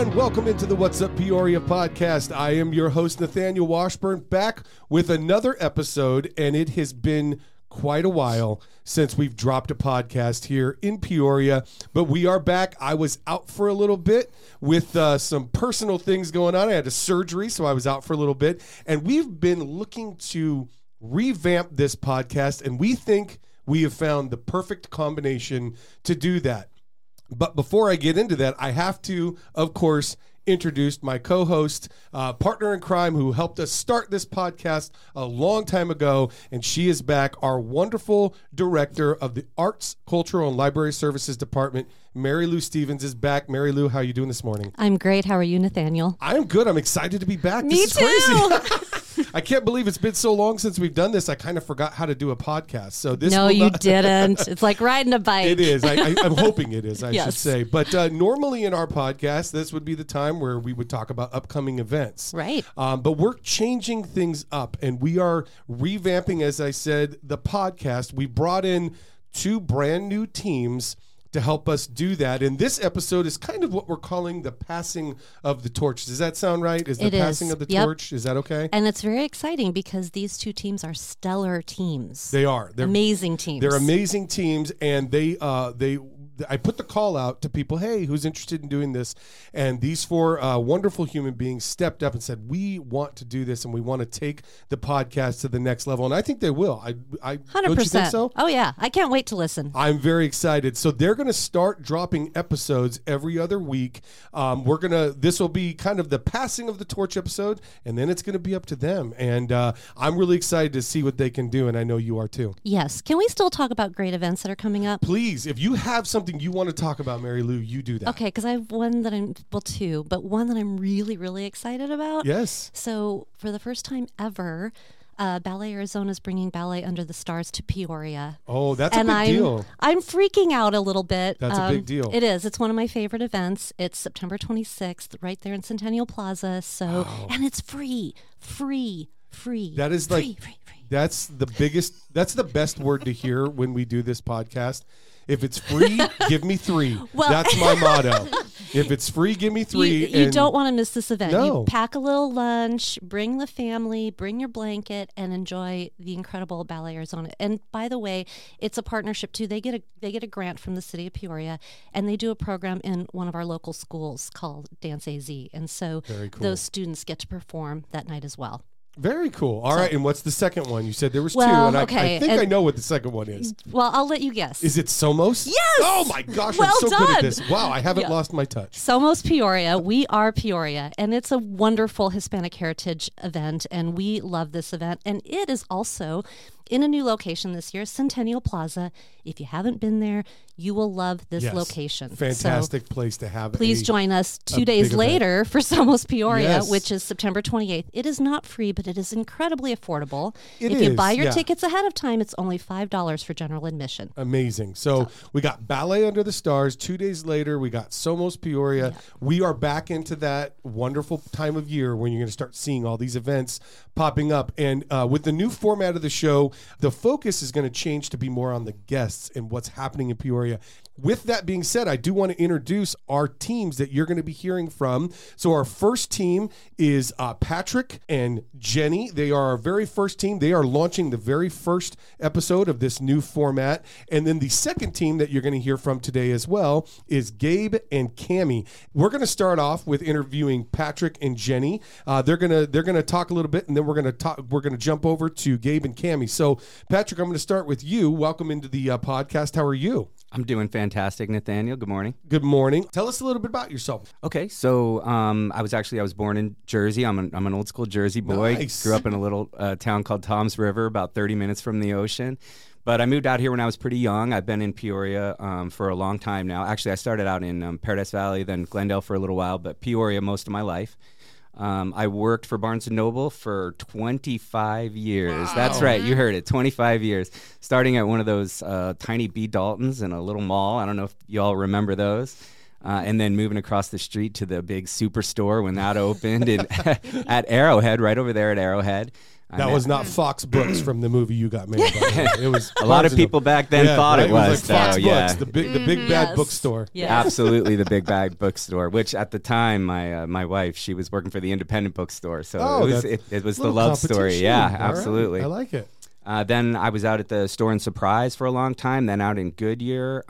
and welcome into the What's Up Peoria podcast. I am your host, Nathaniel Washburn, back with another episode, and it has been quite a while since we've dropped a podcast here in Peoria, but we are back. I was out for a little bit with some personal things going on. I had a surgery, so I was out for a little bit, and we've been looking to revamp this podcast, and we think we have found the perfect combination to do that. But before I get into that, I have to, of course, introduce my co-host, partner in crime, who helped us start this podcast a long time ago, and she is back, our wonderful director of the Arts, Cultural, and Library Services Department. Mary Lou Stevens is back. Mary Lou, how are you doing this morning? I'm great. How are you, Nathaniel? I'm good. I'm excited to be back. Me this is too. Crazy. I can't believe it's been so long since we've done this. I kind of forgot how to do a podcast. So this No, you didn't. It's like riding a bike. It is. I'm hoping it is, I Yes. should say. But normally in our podcast, this would be the time where we would talk about upcoming events. Right. But we're changing things up, and we are revamping, as I said, the podcast. We brought in two brand new teams to help us do that. And this episode is kind of what we're calling the passing of the torch. Does that sound right? Is the It is. passing of the Yep. torch? Is that okay? And it's very exciting because these two teams are stellar teams. They are. They're amazing teams. They're amazing teams, and I put the call out to people, hey, who's interested in doing this? And these four wonderful human beings stepped up and said, we want to do this, and we want to take the podcast to the next level. And I think they will. I 100%. Don't you think so? Oh, yeah. I can't wait to listen. I'm very excited. So they're going to start dropping episodes every other week. This will be kind of the passing of the torch episode, and then it's going to be up to them. And I'm really excited to see what they can do, and I know you are too. Yes. Can we still talk about great events that are coming up? Please, if you have something you want to talk about, Mary Lou, you do that. Okay, because I have two, but one that I'm really, really excited about. Yes. So for the first time ever, Ballet Arizona is bringing Ballet Under the Stars to Peoria. Oh, that's a big deal. I'm freaking out a little bit. That's a big deal. It is. It's one of my favorite events. It's September 26th, right there in Centennial Plaza. So, and it's free. That is free. That's the best word to hear when we do this podcast. If it's free, give me three. Well, that's my motto. If it's free, give me three. You don't want to miss this event. No. You pack a little lunch, bring the family, bring your blanket, and enjoy the incredible Ballet Arizona. And by the way, it's a partnership too. They get a grant from the city of Peoria, and they do a program in one of our local schools called Dance AZ. And so those students get to perform that night as well. Very cool. All right, and what's the second one? You said there was two, Well, and okay, I think I know what the second one is. Well, I'll let you guess. Is it Somos? Yes! Oh my gosh, Well I'm so good at done! this. Wow, I haven't Yeah. lost my touch. Somos Peoria. We are Peoria, and it's a wonderful Hispanic heritage event, and we love this event. And it is also in a new location this year, Centennial Plaza. If you haven't been there, you will love this Yes. location. Fantastic place to have. Please join us 2 days big event. later for Somos Peoria, Yes. which is September 28th. It is not free, but it is incredibly affordable. It if you is, buy your yeah. tickets ahead of time, it's only $5 for general admission. Amazing. So we got Ballet Under the Stars. 2 days later, we got Somos Peoria. Yeah. We are back into that wonderful time of year when you're going to start seeing all these events popping up. And with the new format of the show, the focus is going to change to be more on the guests and what's happening in Peoria. With that being said, I do want to introduce our teams that you're going to be hearing from. So our first team is Patrick and Jenny. They are our very first team. They are launching the very first episode of this new format. And then the second team that you're going to hear from today as well is Gabe and Cammie. We're going to start off with interviewing Patrick and Jenny. They're going to talk a little bit, and then we're going to jump over to Gabe and Cammie. So Patrick, I'm going to start with you. Welcome into the podcast. How are you? I'm doing fantastic, Nathaniel. Good morning. Good morning. Tell us a little bit about yourself. Okay, so I was born in Jersey. I'm an old school Jersey boy. Nice. Grew up in a little town called Toms River, about 30 minutes from the ocean. But I moved out here when I was pretty young. I've been in Peoria for a long time now. Actually, I started out in Paradise Valley, then Glendale for a little while, but Peoria most of my life. I worked for Barnes & Noble for 25 years. Wow. That's right. You heard it. 25 years. Starting at one of those tiny B. Daltons in a little mall. I don't know if you all remember those. And then moving across the street to the big superstore when that opened at Arrowhead, right over there at Arrowhead. That was not Fox Books from the movie You Got Mail. It was a lot of people back then thought it was. Like Fox though, Books, yeah. the big bad bookstore. Yes. Absolutely, the big bag bookstore. Which at the time, my wife, she was working for the independent bookstore, so it was the love story. Yeah, All absolutely. Right. I like it. Then I was out at the Store and Surprise for a long time. Then out in Goodyear.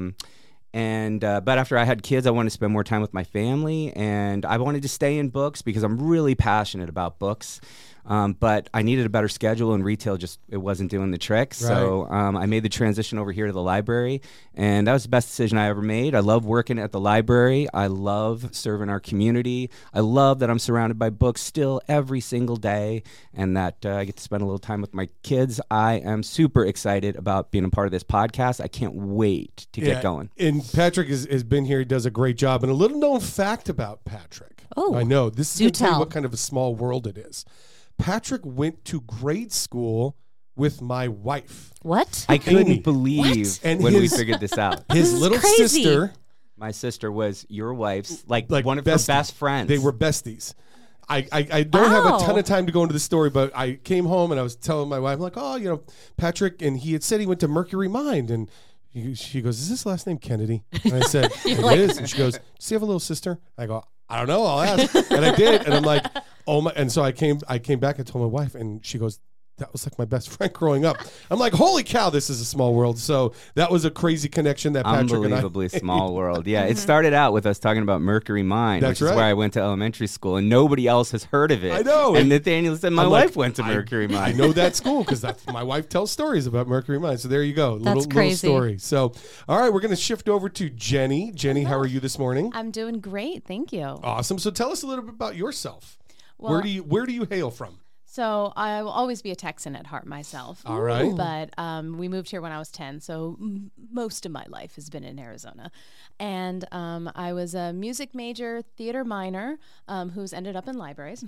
But after I had kids, I wanted to spend more time with my family, and I wanted to stay in books because I'm really passionate about books. But I needed a better schedule, and retail it wasn't doing the trick. Right. So I made the transition over here to the library, and that was the best decision I ever made. I love working at the library. I love serving our community. I love that I'm surrounded by books still every single day, and that I get to spend a little time with my kids. I am super excited about being a part of this podcast. I can't wait to get going. And Patrick has been here. He does a great job. And a little known fact about Patrick. Oh, I know. This is do going to tell you tell. what kind of a small world it is. Patrick went to grade school with my wife. What? I couldn't Amy. believe And when we his- figured this out. His is little crazy. sister, My sister was your wife's, like one of bestie. her best friends. They were besties. I don't have a ton Wow. of time to go into the story, but I came home and I was telling my wife, I'm like, oh, Patrick, and he had said he went to Mercury Mind, and she goes, is his last name Kennedy? And I said, it is. And she goes, does he have a little sister? I go, I don't know, I'll ask. And I did, and I'm like, oh my. And so I came back and told my wife, and she goes, that was like my best friend growing up. I'm like, holy cow, this is a small world. So that was a crazy connection that Patrick and I. Unbelievably small world. Yeah, it started out with us talking about Mercury Mind, That's which right. is where I went to elementary school, and nobody else has heard of it. I know. And Nathaniel said, my I'm wife like, went to Mercury I Mind. know that school because my wife tells stories about Mercury Mind. So there you go. That's Little crazy. story. So, all right, we're going to shift over to Jenny. Jenny, how are you this morning? I'm doing great, thank you. Awesome. So tell us a little bit about yourself. Well- where do you hail from? So I will always be a Texan at heart myself. All right. But we moved here when I was 10, so most of my life has been in Arizona. And I was a music major, theater minor, who's ended up in libraries.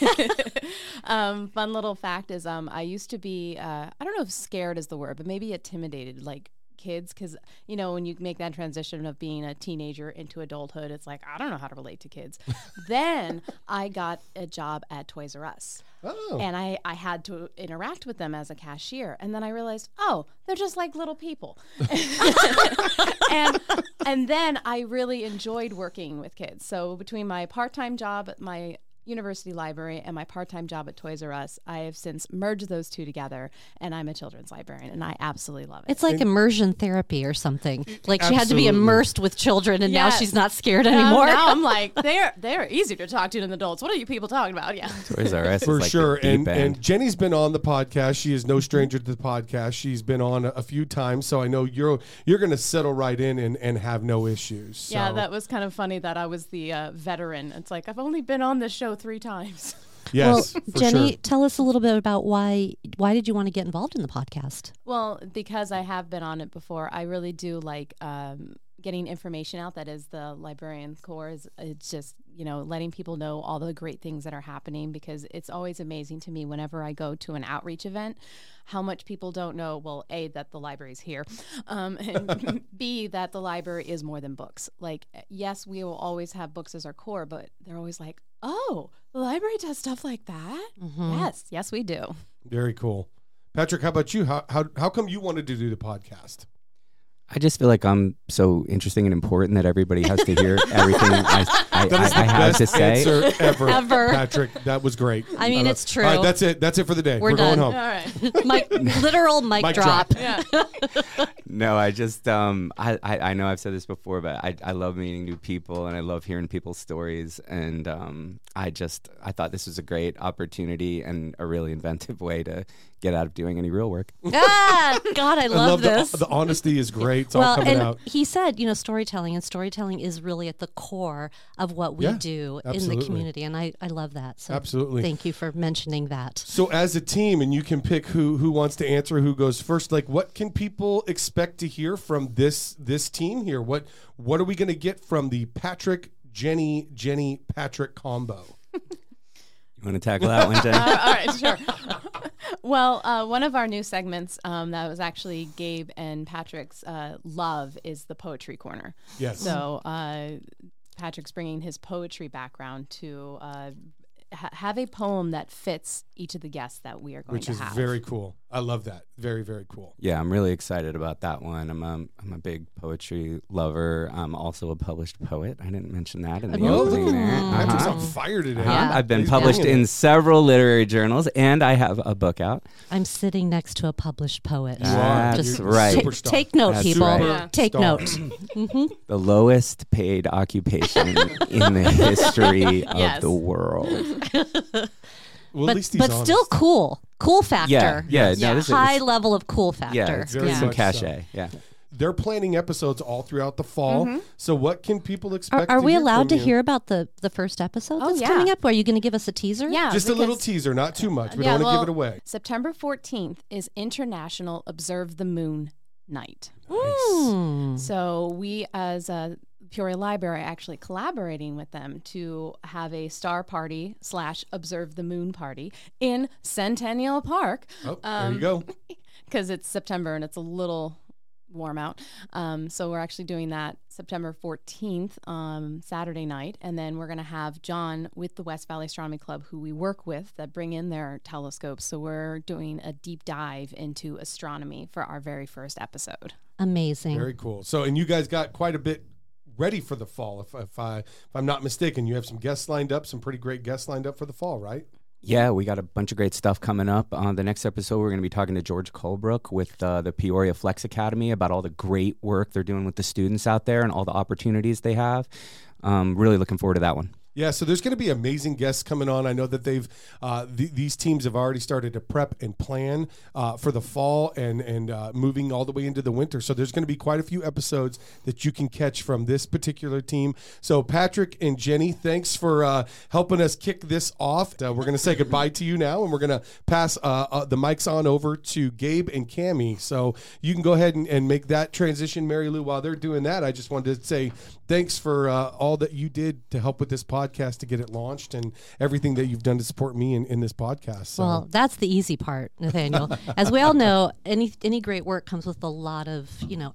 Fun little fact is I used to be, I don't know if scared is the word, but maybe intimidated, like kids, because when you make that transition of being a teenager into adulthood, it's like I don't know how to relate to kids. Then I got a job at Toys R Us. Oh. And I had to interact with them as a cashier. And then I realized, oh, they're just like little people. and then I really enjoyed working with kids. So between my part-time job at my university library and my part-time job at Toys R Us, I have since merged those two together, and I'm a children's librarian, and I absolutely love it. It's like immersion therapy or something. Like she had to be Absolutely. immersed with children, and now Yes. she's not scared anymore. Now I'm like, they're easier to talk to than adults. What are you people talking about? Yeah. Toys R Us is For like sure. the deep And end. Jenny's been on the podcast. She is no stranger to the podcast. She's been on a few times. So I know you're going to settle right in and have no issues. So. Yeah, that was kind of funny that I was the veteran. It's like, I've only been on this show 3 times. Yes, well, for Jenny, sure. tell us a little bit about why did you want to get involved in the podcast? Well, because I have been on it before, I really do like getting information out. That is the librarian core. It's just, letting people know all the great things that are happening, because it's always amazing to me whenever I go to an outreach event, how much people don't know, well, A, that the library's here, and B, that the library is more than books. Like, yes, we will always have books as our core, but they're always like, oh, the library does stuff like that? Yes, we do. Very cool. Patrick, how about you? How come you wanted to do the podcast? I just feel like I'm so interesting and important that everybody has to hear everything I That is the have to best say. answer ever, Ever. Patrick. That was great. I mean, love- it's true. All right, that's it. That's it for the day. We're going done. home. All right. Literal mic Mic drop. drop. Yeah. No, I just I know I've said this before, but I love meeting new people, and I love hearing people's stories, and I thought this was a great opportunity and a really inventive way to get out of doing any real work. Ah, God, I love this. The honesty is great. It's all Well, coming and out. he said, storytelling, and storytelling is really at the core of what we Yeah, do in absolutely. the community, and I love that. So Absolutely. thank you for mentioning that. So as a team, and you can pick who wants to answer, who goes first. Like, what can people expect to hear from this team here? What are we going to get from the Patrick, Jenny, Patrick combo? You want to tackle that one, Jen? All right, sure. Well, one of our new segments that was actually Gabe and Patrick's love is the Poetry Corner. Yes. So Patrick's bringing his poetry background to have a poem that fits each of the guests that we are going Which to is have. very cool. I love that. Very, very cool. Yeah, I'm really excited about that one. I'm a big poetry lover. I'm also a published poet. I didn't mention that in the Oh, opening look there. at Patrick's on fire today. Yeah. I've been He's published bringing in it. several literary journals, and I have a book out. I'm sitting next to a published poet. You are. Just You're right. superstar. Take note, That's people. right. Yeah. Take Superstar. note. The lowest paid occupation in the history of Yes. the world. Well, at least he's but honest. still cool factor. Yeah. Yeah. No, this High is level of cool factor. yeah, it's Very some much cachet. Yeah. They're planning episodes all throughout the fall. So what can people expect? Are we allowed to from you? hear about the first episode Oh, that's yeah. coming up? Are you going to give us a teaser? Yeah, Just a little because- teaser, not too much. We Yeah, don't want to give well, it away. September 14th is International Observe the Moon Night. Hmm. So we, as a Peoria Library, are actually collaborating with them to have a star party / observe the moon party in Centennial Park. Oh, there you go. Because it's September and it's a little warm out. So we're actually doing that September 14th, Saturday night. And then we're going to have John with the West Valley Astronomy Club, who we work with, that bring in their telescopes. So we're doing a deep dive into astronomy for our very first episode. Amazing. Very cool. So, and you guys got quite a bit ready for the fall. If I'm not mistaken, you have some guests lined up, some pretty great guests lined up for the fall, right? Yeah, we got a bunch of great stuff coming up. On the next episode, we're going to be talking to George Colebrook with the Peoria Flex Academy about all the great work they're doing with the students out there and all the opportunities they have. Really looking forward to that one. Yeah, so there's going to be amazing guests coming on. I know that these teams have already started to prep and plan for the fall and moving all the way into the winter. So there's going to be quite a few episodes that you can catch from this particular team. So Patrick and Jenny, thanks for helping us kick this off. We're going to say goodbye to you now, and we're going to pass the mics on over to Gabe and Cammie. So you can go ahead and make that transition, Mary Lou. While they're doing that, I just wanted to say thanks for all that you did to help with this podcast to get it launched and everything that you've done to support me in this podcast. So. Well, that's the easy part, Nathaniel. As we all know, any great work comes with a lot of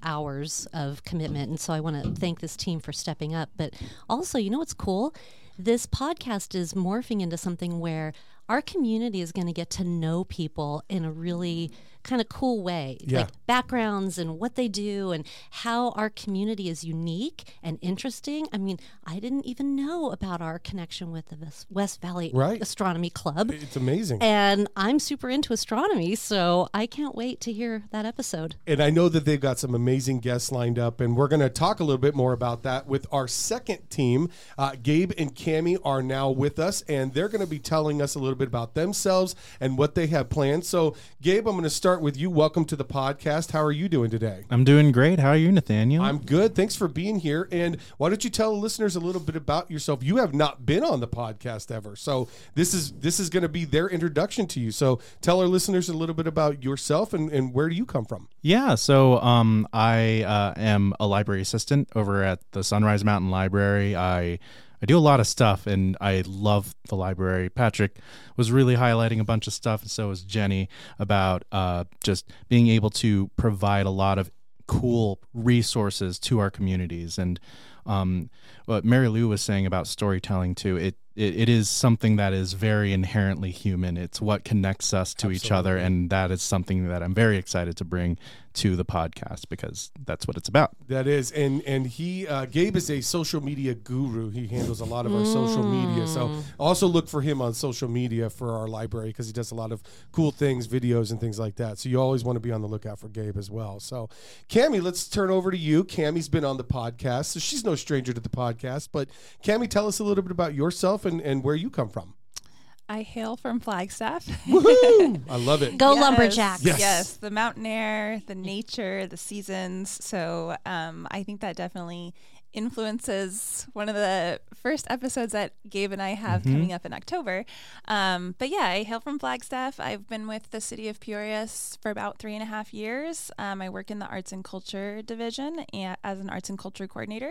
hours of commitment, and so I want to thank this team for stepping up. But also, what's cool? This podcast is morphing into something where our community is going to get to know people in a really kind of cool way, Yeah. like backgrounds and what they do and how our community is unique and interesting. I mean, I didn't even know about our connection with the West Valley Right. Astronomy Club. It's amazing. And I'm super into astronomy, so I can't wait to hear that episode. And I know that they've got some amazing guests lined up, and we're going to talk a little bit more about that with our second team. Gabe and Cammie are now with us, and they're going to be telling us a little bit about themselves and what they have planned. So, Gabe, I'm going to start with you. Welcome to the podcast. How are you doing today? I'm doing great. How are you, Nathaniel? I'm good. Thanks for being here. And why don't you tell the listeners a little bit about yourself? You have not been on the podcast ever, so this is going to be their introduction to you. So tell our listeners a little bit about yourself and where do you come from? Yeah, so I am a library assistant over at the Sunrise Mountain Library. I do a lot of stuff, and I love the library. Patrick was really highlighting a bunch of stuff, and so was Jenny, about just being able to provide a lot of cool resources to our communities. And what Mary Lou was saying about storytelling too, it is something that is very inherently human. It's what connects us to each other, and that is something that I'm very excited to bring to the podcast because that's what it's about. That is, and he Gabe is a social media guru. He handles a lot of our social media. So also look for him on social media for our library because he does a lot of cool things, videos and things like that. So you always want to be on the lookout for Gabe as well. So Cammie, let's turn over to you. Cammie's been on the podcast, so she's no stranger to the podcast. But Cammie, tell us a little bit about yourself and where you come from. I hail from Flagstaff. Woohoo! I love it. Go Yes, Lumberjacks. Yes. Yes, the mountain air, the nature, the seasons. So I think that definitely influences one of the first episodes that Gabe and I have coming up in October. But yeah, I hail from Flagstaff. I've been with the city of Peoria for about 3.5 years. I work in the arts and culture division as an arts and culture coordinator.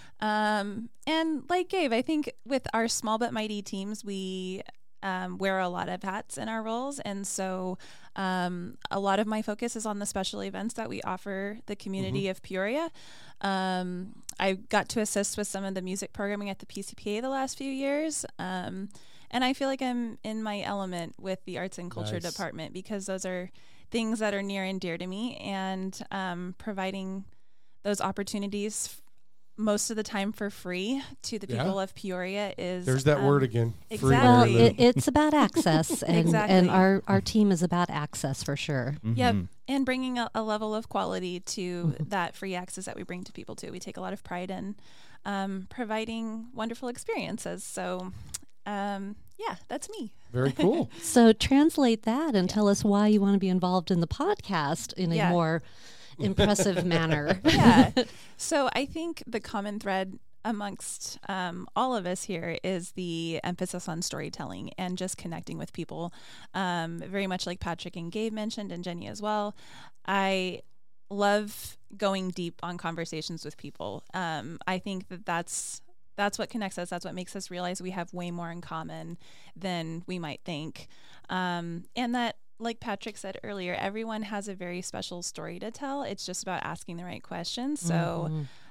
And like Gabe, I think with our small but mighty teams, we wear a lot of hats in our roles. And so a lot of my focus is on the special events that we offer the community of Peoria. I got to assist with some of the music programming at the PCPA the last few years. And I feel like I'm in my element with the arts and culture Nice. department because those are things that are near and dear to me, and providing those opportunities most of the time for free to the Yeah. people of Peoria is There's that word again. Free. Exactly. Well, it's about access, and Exactly. our team is about access for sure. Yep. And bringing a level of quality to that free access that we bring to people too. We take a lot of pride in providing wonderful experiences. So, yeah, that's me. Very cool. So translate that and tell us why you want to be involved in the podcast in a Yeah. more impressive manner. Yeah. So I think the common thread amongst all of us here is the emphasis on storytelling and just connecting with people. Very much like Patrick and Gabe mentioned, and Jenny as well. I love going deep on conversations with people. I think that's what connects us. That's what makes us realize we have way more in common than we might think. And that, like Patrick said earlier, everyone has a very special story to tell. It's just about asking the right questions. So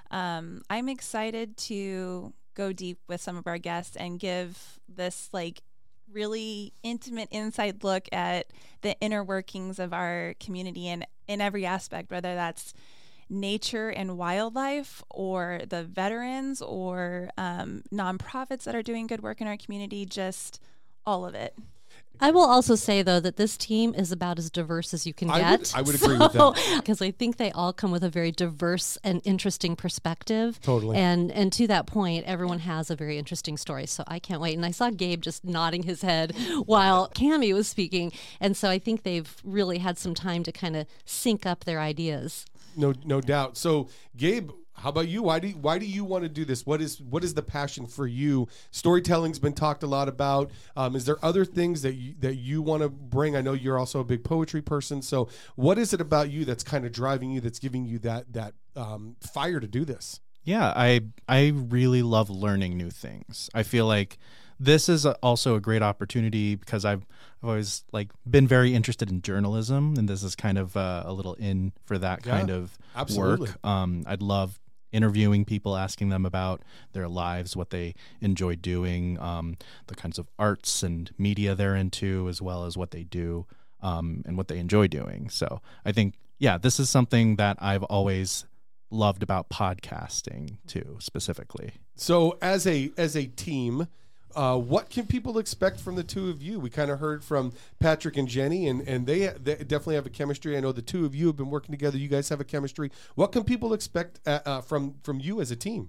I'm excited to go deep with some of our guests and give this like really intimate inside look at the inner workings of our community and in every aspect, whether that's nature and wildlife or the veterans or nonprofits that are doing good work in our community, just all of it. I will also say, though, that this team is about as diverse as you can get. I would agree with that. Because I think they all come with a very diverse and interesting perspective. Totally. And to that point, everyone has a very interesting story. So I can't wait. And I saw Gabe just nodding his head while Cammie was speaking. And so I think they've really had some time to kind of sync up their ideas. No doubt. So, Gabe, how about you? Why do you want to do this? What is the passion for you? Storytelling's been talked a lot about. Is there other things that you want to bring? I know you're also a big poetry person. So, what is it about you that's kind of driving you? That's giving you that fire to do this? Yeah, I really love learning new things. I feel like this is also a great opportunity because I've always been very interested in journalism, and this is kind of a little in for that kind of absolutely. work. I'd love interviewing people, asking them about their lives, what they enjoy doing, the kinds of arts and media they're into, as well as what they do and what they enjoy doing. So I think, this is something that I've always loved about podcasting too, specifically. So as a team, what can people expect from the two of you? We kind of heard from Patrick and Jenny, and they definitely have a chemistry. I know the two of you have been working together. You guys have a chemistry. What can people expect from you as a team?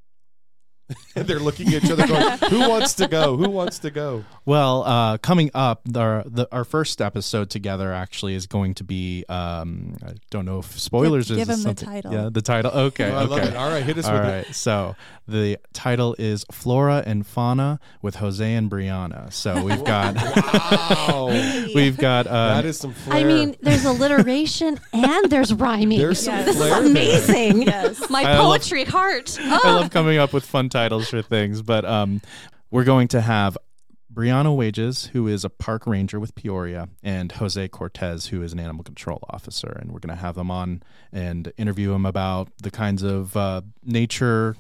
And they're looking at each other going, who wants to go? Who wants to go? Well, coming up, our first episode together actually is going to be, I don't know if spoilers Give is them the something. title. Yeah, the title. Okay. Oh, I love it. All right, hit us All with right. So the title is Flora and Fauna with Jose and Brianna. So we've got, Wow. we've got, That is some flair. I mean, there's alliteration and there's rhyming. There's some Yes. This is flair there. amazing. Yes. My I love- poetry heart. I love coming up with fun titles for things, but we're going to have Brianna Wages, who is a park ranger with Peoria, and Jose Cortez, who is an animal control officer. And we're going to have them on and interview them about the kinds of nature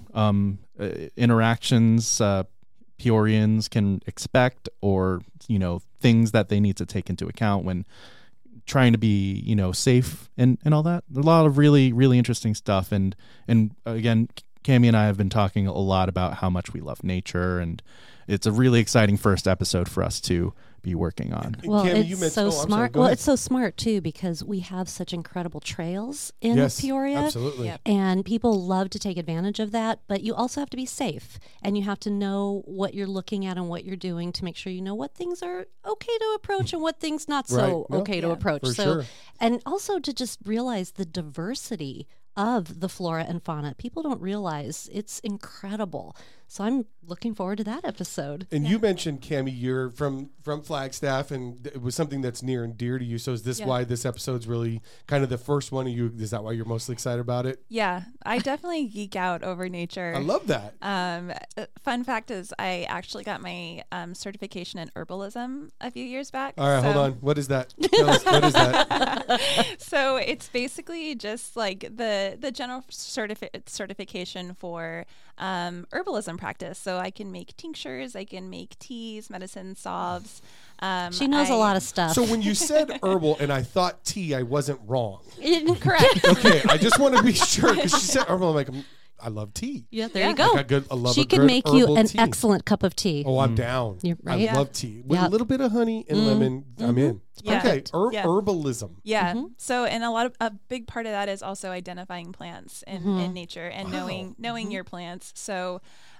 interactions Peorians can expect, or, things that they need to take into account when trying to be, safe and all that. A lot of really, really interesting stuff. And again, Cammie and I have been talking a lot about how much we love nature, and it's a really exciting first episode for us to be working on. And Well, Cammie, you it's mentioned- so I'm sorry, smart. go Well, ahead. it's so smart too because we have such incredible trails in Yes, Peoria. absolutely. Yep. And people love to take advantage of that, but you also have to be safe and you have to know what you're looking at and what you're doing to make sure you know what things are okay to approach and what things not so Right. No, okay to approach. for So, sure. and also to just realize the diversity of the flora and fauna. People don't realize it's incredible. So I'm looking forward to that episode. And you mentioned, Cammie, you're from Flagstaff, and it was something that's near and dear to you. So is this why this episode's really kind of the first one? Is that why you're mostly excited about it? Yeah, I definitely geek out over nature. I love that. Fun fact is I actually got my certification in herbalism a few years back. All right, hold on. What is that? Tell us, what is that? So it's basically just like the general certification for herbalism practice. So So I can make tinctures, I can make teas, medicine, salves. She knows a lot of stuff. So when you said herbal and I thought tea, I wasn't wrong. Correct. Okay, I just want to be sure because she said herbal. I'm like, I love tea. Yeah, there you go. Like I love She a can good make you herbal an tea. excellent cup of tea. Oh, I'm down. You're right. I love tea with Yeah. a little bit of honey and lemon. I'm in. Yeah. Okay, Yeah. herbalism. Yeah. So, and a big part of that is also identifying plants in nature and knowing your plants. So,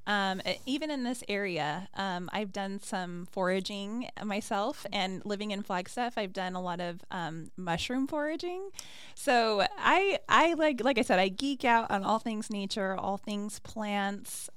even in this area, I've done some foraging myself, and living in Flagstaff, I've done a lot of mushroom foraging. So I like I said, I geek out on all things nature, all things plants.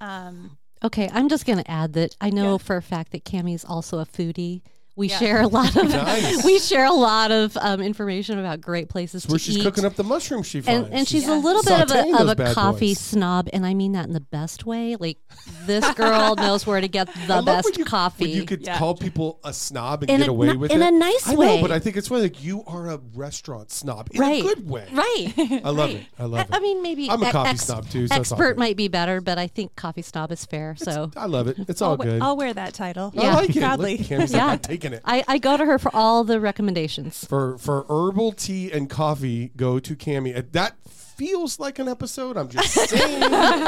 Okay, I'm just going to add that I know for a fact that Cammie's also a foodie. We Yeah. share a lot of Nice. we share a lot of information about great places Where to she's eat. cooking up the mushrooms she finds. And she's a little bit sautéing of those a bad coffee boys. snob, and I mean that in the best way. Like, this girl knows where to get I the love best when you, coffee. When you could Yeah. call people a snob and In get a away ni- with in it. a nice I know, way. but I think it's funny. Like you are a restaurant snob in Right. a good way. Right. I love it. I love it. I mean, maybe I'm a coffee snob too. So it's all expert good. might be better, but I think coffee snob is fair. So I love it. It's all good. I'll wear that title. Yeah. I like it. Proudly. Look, Cammie's Yeah. like, I'm taking it. I go to her for all the recommendations. For herbal tea and coffee, go to Cammie. That feels like an episode. I'm just saying.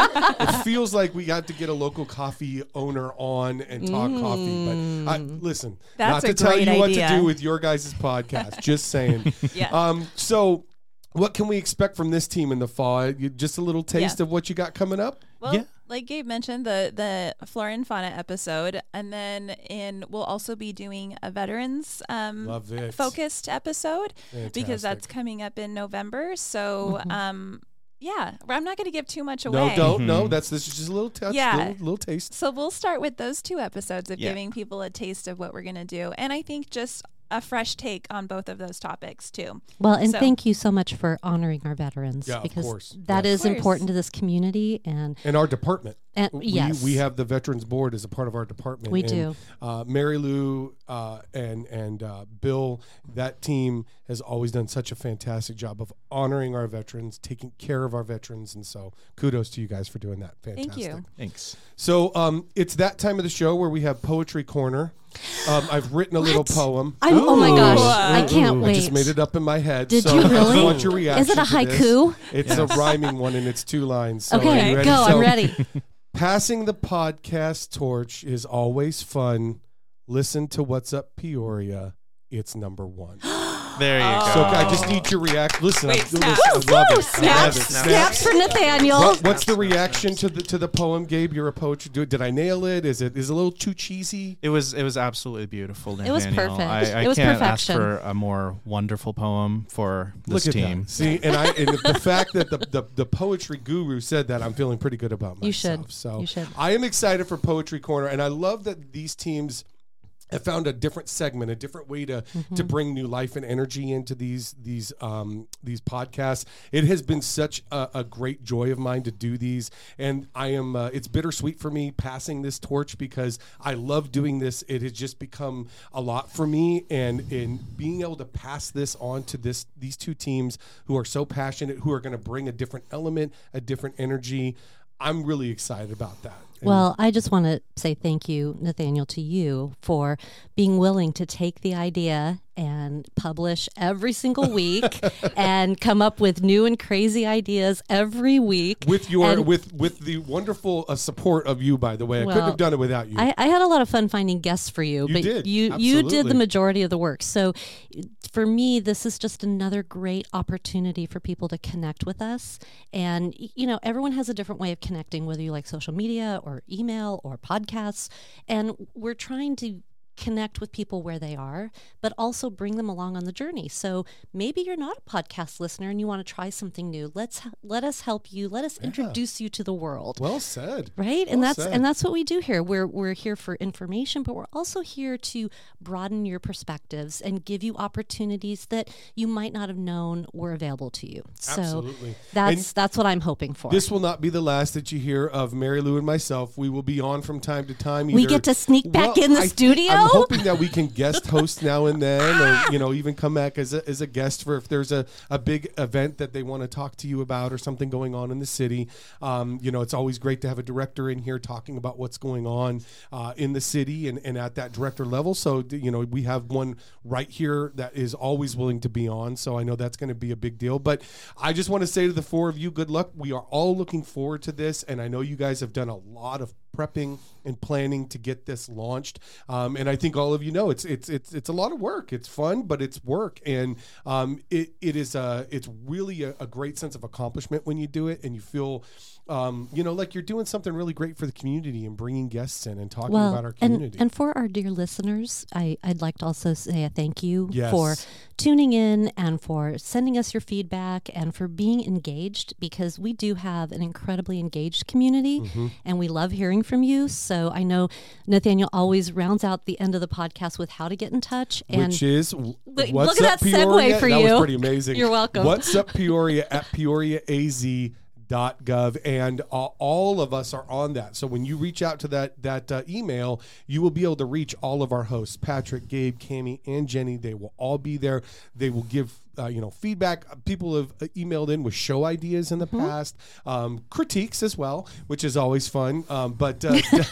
It feels like we got to get a local coffee owner on and talk coffee. But listen, That's not a to tell great you what idea. to do with your guys' podcast. Just saying. Yeah. So what can we expect from this team in the fall? Just a little taste Yeah. of what you got coming up? Well, Yeah. like Gabe mentioned, the flora and fauna episode, and then we'll also be doing a veterans Love it. focused episode because that's Fantastic. coming up in November. So yeah, I'm not going to give too much away. No, don't. No, this is just a little touch, Yeah. little taste. So we'll start with those two episodes of Yeah. giving people a taste of what we're going to do, and I think just a fresh take on both of those topics too. Well, and So- thank you so much for honoring our veterans Yeah, of because course. that Yeah. is Of course. important to this community. And And our department. yes, We have the Veterans Board as a part of our department. We And, do. Mary Lou and Bill, that team has always done such a fantastic job of honoring our veterans, taking care of our veterans. And so kudos to you guys for doing that. Fantastic. Thank you. Thanks. So it's that time of the show where we have Poetry Corner. I've written a little poem. oh my gosh, I can't I wait. just made it up in my head. Did so you I just really? want your reaction. Is it a to this. haiku? It's a rhyming one and it's 2 lines. So are Okay, you ready? go. So, I'm ready. Passing the podcast torch is always fun. Listen to What's Up Peoria. It's number 1. There you go. So I just need your reaction. Listen, Wait, listen, snap. I love it. I love Snaps, it. snaps for Nathaniel. What's the reaction to the poem, Gabe? You're a poetry. Did I nail it? Is it a little too cheesy? It was absolutely beautiful. It was Nathaniel. perfect. I It was can't ask perfection. for a more wonderful poem for this Look at team. that. See, and the fact that the poetry guru said that, I'm feeling pretty good about myself. You should. So You should. I am excited for Poetry Corner, and I love that these teams have found a different segment, a different way to bring new life and energy into these podcasts. It has been such a great joy of mine to do these, and I am. It's bittersweet for me passing this torch because I love doing this. It has just become a lot for me, and in being able to pass this on to these two teams who are so passionate, who are going to bring a different element, a different energy. I'm really excited about that. And Well, I just want to say thank you, Nathaniel, to you for being willing to take the idea and publish every single week and come up with new and crazy ideas every week. with your And with the wonderful support of you, by the way, I couldn't Well, have done it without you. I had a lot of fun finding guests for you, You but did. you did Absolutely. the majority of the work. So for me, this is just another great opportunity for people to connect with us. And, everyone has a different way of connecting, whether you like social media or email or podcasts. And we're trying to connect with people where they are, but also bring them along on the journey. So maybe you're not a podcast listener and you want to try something new. Let us help you. Let us introduce you to the world. Well said. Right, and Well that's said. and that's what we do here. We're here for information, but we're also here to broaden your perspectives and give you opportunities that you might not have known were available to you. So Absolutely. that's what I'm hoping for. This will not be the last that you hear of Mary Lou and myself. We will be on from time to time. We either- get to sneak back Well, in the studio? I'm hoping that we can guest host now and then, or even come back as a guest for if there's a big event that they want to talk to you about or something going on in the city. It's always great to have a director in here talking about what's going on in the city and at that director level. So we have one right here that is always willing to be on. So I know that's going to be a big deal. But I just want to say to the four of you, good luck. We are all looking forward to this, and I know you guys have done a lot of prepping and planning to get this launched, and I think all of you know it's a lot of work. It's fun, but it's work, and it's really a great sense of accomplishment when you do it, and you feel like you're doing something really great for the community and bringing guests in and talking about our community. And for our dear listeners, I'd like to also say a thank you Yes. for tuning in and for sending us your feedback and for being engaged, because we do have an incredibly engaged community, and we love hearing from you. So I know Nathaniel always rounds out the end of the podcast with how to get in touch. And Which is, look what's at up, that Peoria? segue for That you. was pretty amazing. You're welcome. What's up, Peoria at PeoriaAZ.gov, and all of us are on that. So when you reach out to that email, you will be able to reach all of our hosts, Patrick, Gabe, Cammie, and Jenny. They will all be there. They will give feedback. People have emailed in with show ideas in the past, critiques as well, which is always fun. But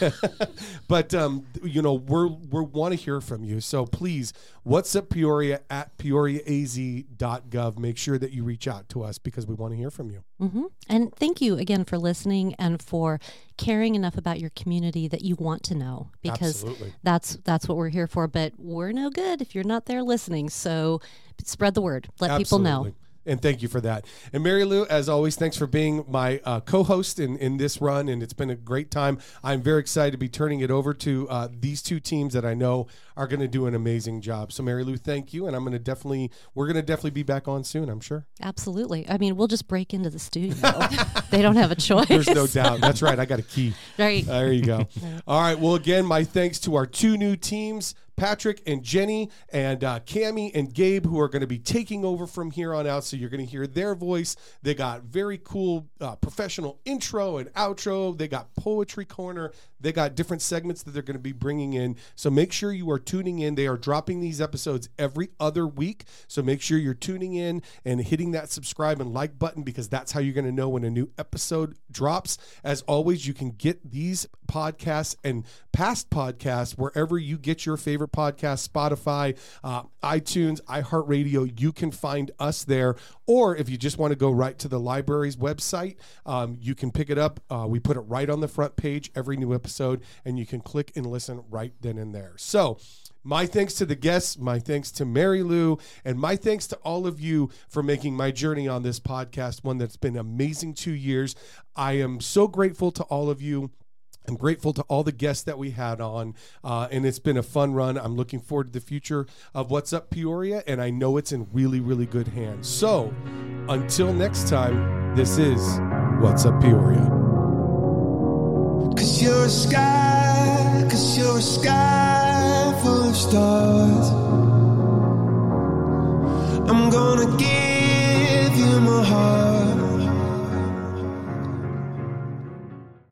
we want to hear from you. So please, what's up, Peoria at PeoriaAZ.gov. Make sure that you reach out to us because we want to hear from you. And thank you again for listening and for caring enough about your community that you want to know, because Absolutely. that's what we're here for. But we're no good if you're not there listening. So spread the word. Let people know. Absolutely. And thank you for that. And Mary Lou, as always, thanks for being my co-host in this run, and it's been a great time. I'm very excited to be turning it over to these two teams that I know are going to do an amazing job. So Mary Lou, thank you, and we're going to definitely be back on soon, I'm sure. Absolutely. I mean, we'll just break into the studio. They don't have a choice. There's no doubt. That's right. I got a key. Right. There you go. All right. Well, again, my thanks to our two new teams, Patrick and Jenny, and Cammie and Gabe, who are going to be taking over from here on out. So you're going to hear their voice. They got very cool professional intro and outro. They got Poetry Corner. They got different segments that they're going to be bringing in. So make sure you are tuning in. They are dropping these episodes every other week. So make sure you're tuning in and hitting that subscribe and like button, because that's how you're going to know when a new episode drops. As always, you can get these podcasts and past podcasts wherever you get your favorite podcast, Spotify, iTunes, iHeartRadio. You can find us there. Or if you just want to go right to the library's website, you can pick it up. We put it right on the front page, every new episode, and you can click and listen right then and there. So my thanks to the guests, my thanks to Mary Lou, and my thanks to all of you for making my journey on this podcast one that's been amazing 2 years. I am so grateful to all of you. I'm grateful to all the guests that we had on, and it's been a fun run. I'm looking forward to the future of What's Up Peoria, and I know it's in really, really good hands. So until next time, this is What's Up Peoria. 'Cause you're a sky full of stars. I'm gonna give